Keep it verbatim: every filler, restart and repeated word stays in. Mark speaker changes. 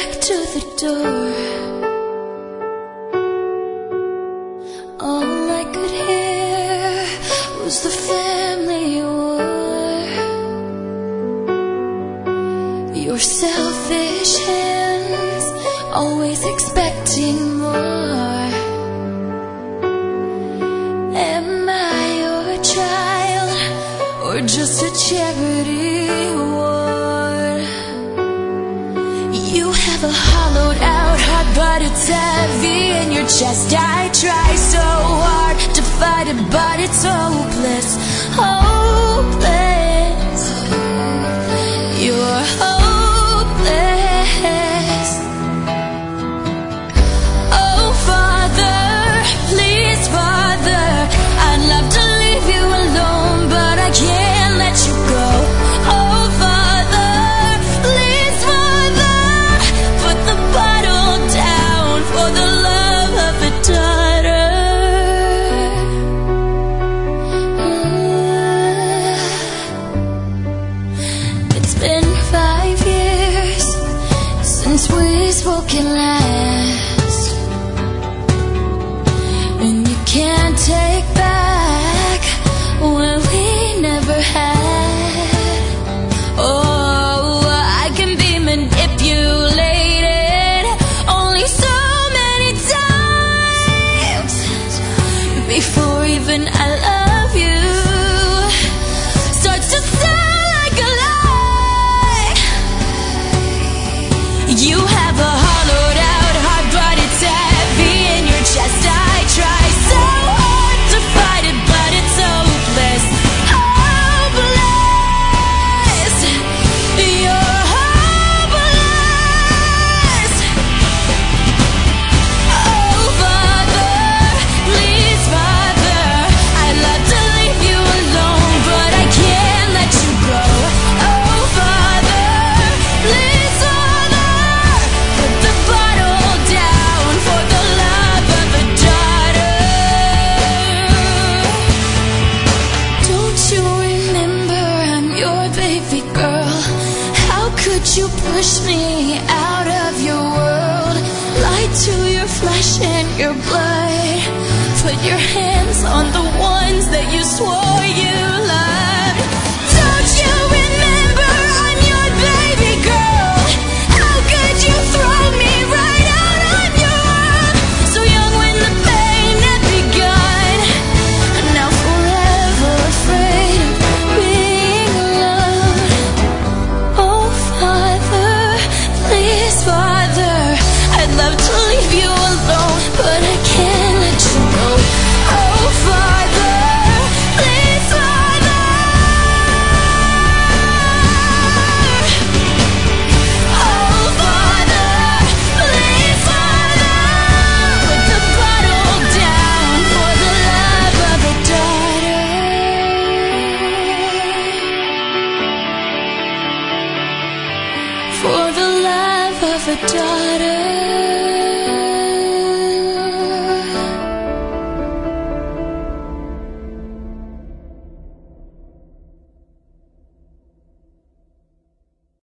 Speaker 1: back to the door. All I could hear was the family war. Your selfish hands always expecting more. Am I your child or just a charity ward? You have a hollowed out heart, but it's heavy in your chest. I try so hard to fight it, but it's hopeless, hopeless. You're hopeless. Oh, Father, please, Father, I'd love to leave you alone, but I can't let you go. Oh, Father, please, Father, put the bottle down for the love of a daughter. It's been five years since we spoke at last, and you can't take back what we never had. Oh, I can be manipulated only so many times before even I love you starts to sound like a lie. You have a hollowed out heart, but it's heavy in your chest. I try so hard to fight it, but it's hopeless, hopeless. You're hopeless. Oh, Father, please, Father, I'd love to leave you alone, but I can't let you go. Oh, Father, please, Father, put the bottle down for the love of a daughter. Don't you remember I'm your baby girl? How could you push me out of your world? Lie to your flesh and your blood. Put your hands on the ones that you swore you loved. Don't you remember I'm your baby girl? How could you throw me right out of your world? So young when the pain had begun, and now forever afraid of being alone. Oh, Father, please, Father, I'd love to leave you alone, but I can't let you go. Oh, Father, please, Father. Oh, Father, please, Father, put the bottle down for the love of a daughter. For the love of a daughter.